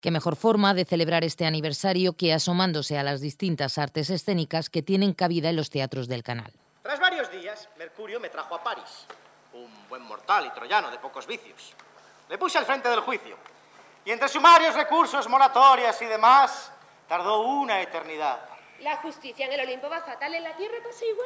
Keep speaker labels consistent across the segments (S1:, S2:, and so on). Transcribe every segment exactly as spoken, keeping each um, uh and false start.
S1: Qué mejor forma de celebrar este aniversario que asomándose a las distintas artes escénicas que tienen cabida en los teatros del canal.
S2: Tras varios días, Mercurio me trajo a París, un buen mortal y troyano de pocos vicios. Le puse al frente del juicio, y entre sumarios, recursos, moratorias y demás, tardó una eternidad.
S3: La justicia en el Olimpo va fatal, en la Tierra pasa igual.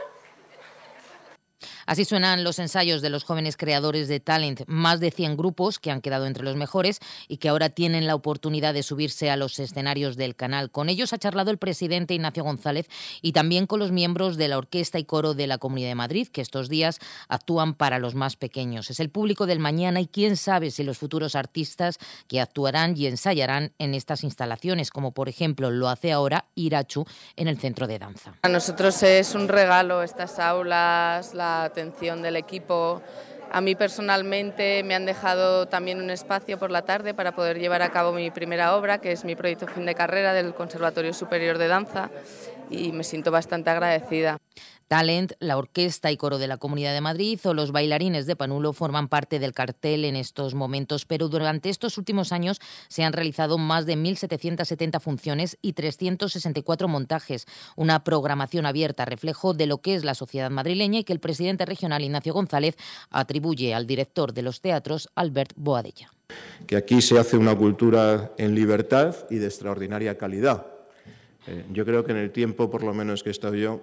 S1: Así suenan los ensayos de los jóvenes creadores de Talent, más de cien grupos que han quedado entre los mejores y que ahora tienen la oportunidad de subirse a los escenarios del canal. Con ellos ha charlado el presidente Ignacio González y también con los miembros de la Orquesta y Coro de la Comunidad de Madrid, que estos días actúan para los más pequeños. Es el público del mañana y quién sabe si los futuros artistas que actuarán y ensayarán en estas instalaciones, como por ejemplo lo hace ahora Irachu en el Centro de Danza.
S4: A nosotros es un regalo estas aulas, la atención del equipo. A mí personalmente me han dejado también un espacio por la tarde para poder llevar a cabo mi primera obra, que es mi proyecto fin de carrera del Conservatorio Superior de Danza, y me siento bastante agradecida.
S1: Talent, la Orquesta y Coro de la Comunidad de Madrid o los bailarines de Panulo forman parte del cartel en estos momentos, pero durante estos últimos años se han realizado más de mil setecientas setenta funciones y trescientos sesenta y cuatro montajes, una programación abierta, reflejo de lo que es la sociedad madrileña y que el presidente regional Ignacio González atribuye al director de los teatros, Albert Boadella.
S5: Que aquí se hace una cultura en libertad y de extraordinaria calidad. Eh, yo creo que en el tiempo, por lo menos que he estado yo,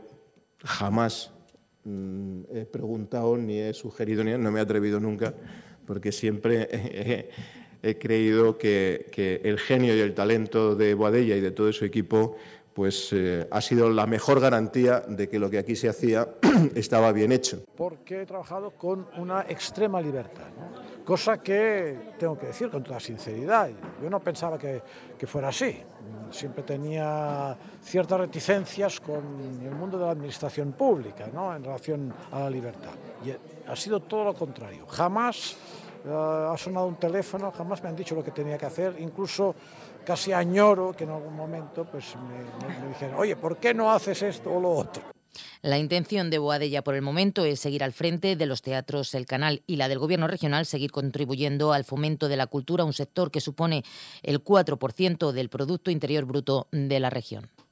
S5: jamás mmm, he preguntado ni he sugerido, ni no me he atrevido nunca, porque siempre he, he, he creído que, que el genio y el talento de Boadella y de todo su equipo pues eh, ha sido la mejor garantía de que lo que aquí se hacía estaba bien hecho.
S6: Porque he trabajado con una extrema libertad, ¿no? Cosa que tengo que decir con toda sinceridad. Yo no pensaba que, que fuera así. Siempre tenía ciertas reticencias con el mundo de la administración pública, ¿no?, en relación a la libertad. Y ha sido todo lo contrario. Jamás uh, ha sonado un teléfono, jamás me han dicho lo que tenía que hacer, incluso casi añoro que en algún momento pues, me, me, me dijeran, oye, ¿por qué no haces esto o lo otro?
S1: La intención de Boadella por el momento es seguir al frente de los teatros El Canal y la del Gobierno regional seguir contribuyendo al fomento de la cultura, un sector que supone el cuatro por ciento del Producto Interior Bruto de la región.